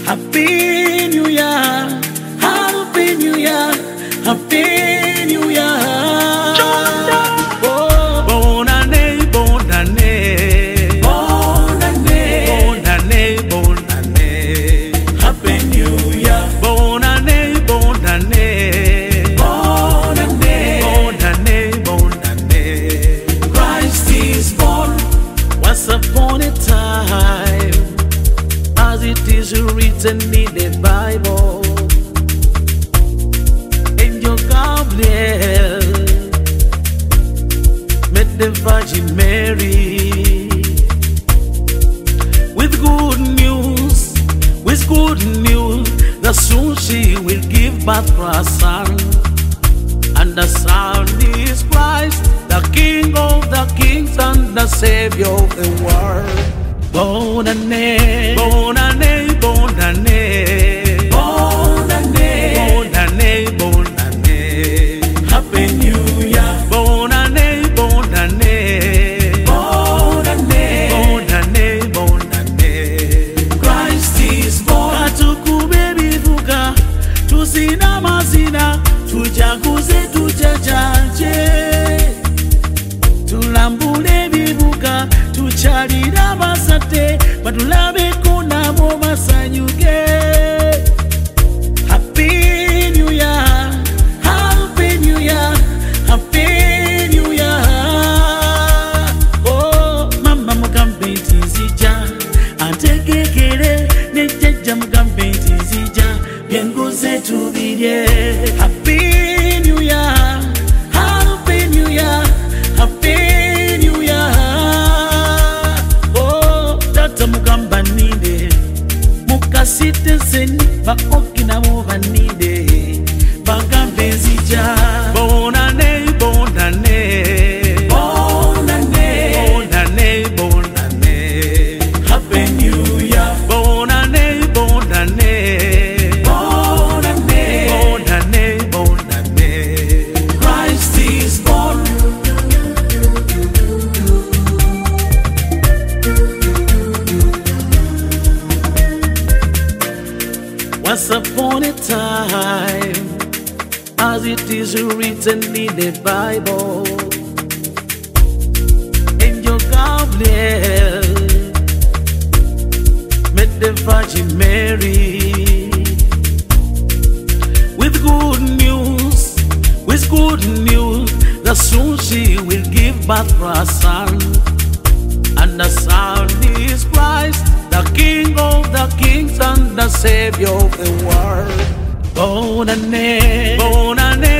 Happy New Year, Happy New Year, Happy New Year. Oh, bonne année, bonne année, bonne année, bonne année, bonne année. Happy New Year, bonne année, bonne année, bonne année, bonne année, bonne année. Christ is born. Once upon a time, as it is written in the Bible, Angel Gabriel met the Virgin Mary with good news, that soon she will give birth to a son, and the son is Christ, the King of the kings and the Savior of the world. Bonne année, bonne année, bonne année, bonne année, bonne année, bonne année. Happy New Year, bonne année, bonne année, bonne année, bonne année, bonne année. Christ is born. Katukube bivuga, tuzina mazina, tujaguze tujajaje, tulambule bivuga, tuchalira basate, batulabe kuna mo masanyuke. Happy New Year, Happy New Year, Happy New Year. Oh, mama mugambe tizija, antekekere nejeja mugambe tizija, byenguze tubirye. Happy New Year, Happy New Year, Happy New Year. Oh, tata mugamba ninde, mukasite seni bakokina mo baninde, bagambe zija. Bonne année, bonne année, bonne année, bonne année, bonne année. Happy New Year, bonne année, bonne année, bonne année, bonne année, bonne année. Christ is born. Once upon a time, as it is written in the Bible, Angel Gabriel met the Virgin Mary with good news, that soon she will give birth to a son, and the son is Christ, the King of the kings and the Savior of the world. Bonne année, bonne année.